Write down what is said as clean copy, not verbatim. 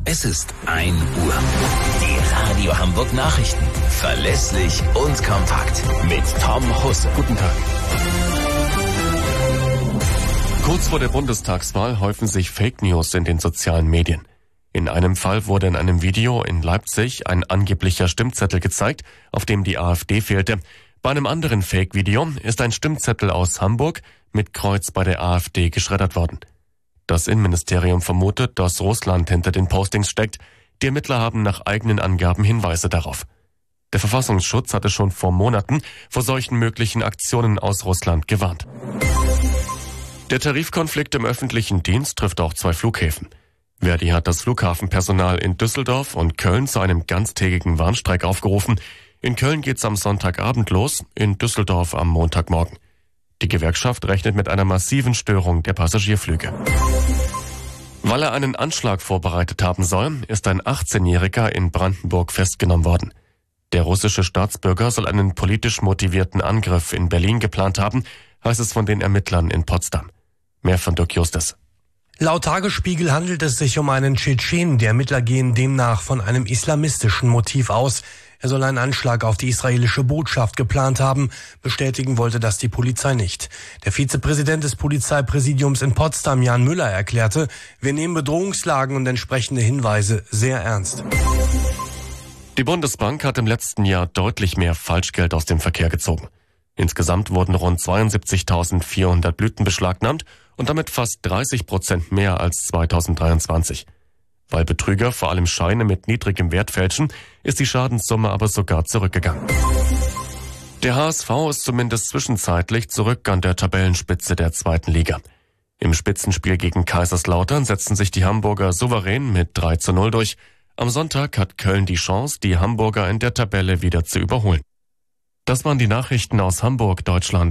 Es ist 1 Uhr. Die Radio Hamburg Nachrichten. Verlässlich und kompakt. Mit Tom Husse. Guten Tag. Kurz vor der Bundestagswahl häufen sich Fake News in den sozialen Medien. In einem Fall wurde in einem Video in Leipzig ein angeblicher Stimmzettel gezeigt, auf dem die AfD fehlte. Bei einem anderen Fake-Video ist ein Stimmzettel aus Hamburg mit Kreuz bei der AfD geschreddert worden. Das Innenministerium vermutet, dass Russland hinter den Postings steckt. Die Ermittler haben nach eigenen Angaben Hinweise darauf. Der Verfassungsschutz hatte schon vor Monaten vor solchen möglichen Aktionen aus Russland gewarnt. Der Tarifkonflikt im öffentlichen Dienst trifft auch 2 Flughäfen. Verdi hat das Flughafenpersonal in Düsseldorf und Köln zu einem ganztägigen Warnstreik aufgerufen. In Köln geht's am Sonntagabend los, in Düsseldorf am Montagmorgen. Die Gewerkschaft rechnet mit einer massiven Störung der Passagierflüge. Weil er einen Anschlag vorbereitet haben soll, ist ein 18-Jähriger in Brandenburg festgenommen worden. Der russische Staatsbürger soll einen politisch motivierten Angriff in Berlin geplant haben, heißt es von den Ermittlern in Potsdam. Mehr von Dirk Justus. Laut Tagesspiegel handelt es sich um einen Tschetschenen. Die Ermittler gehen demnach von einem islamistischen Motiv aus. Er soll einen Anschlag auf die israelische Botschaft geplant haben. Bestätigen wollte das die Polizei nicht. Der Vizepräsident des Polizeipräsidiums in Potsdam, Jan Müller, erklärte, wir nehmen Bedrohungslagen und entsprechende Hinweise sehr ernst. Die Bundesbank hat im letzten Jahr deutlich mehr Falschgeld aus dem Verkehr gezogen. Insgesamt wurden rund 72.400 Blüten beschlagnahmt und damit fast 30% mehr als 2023. Weil Betrüger vor allem Scheine mit niedrigem Wert fälschen, ist die Schadenssumme aber sogar zurückgegangen. Der HSV ist zumindest zwischenzeitlich zurück an der Tabellenspitze der 2. Liga. Im Spitzenspiel gegen Kaiserslautern setzten sich die Hamburger souverän mit 3:0 durch. Am Sonntag hat Köln die Chance, die Hamburger in der Tabelle wieder zu überholen. Das waren die Nachrichten aus Hamburg, Deutschland.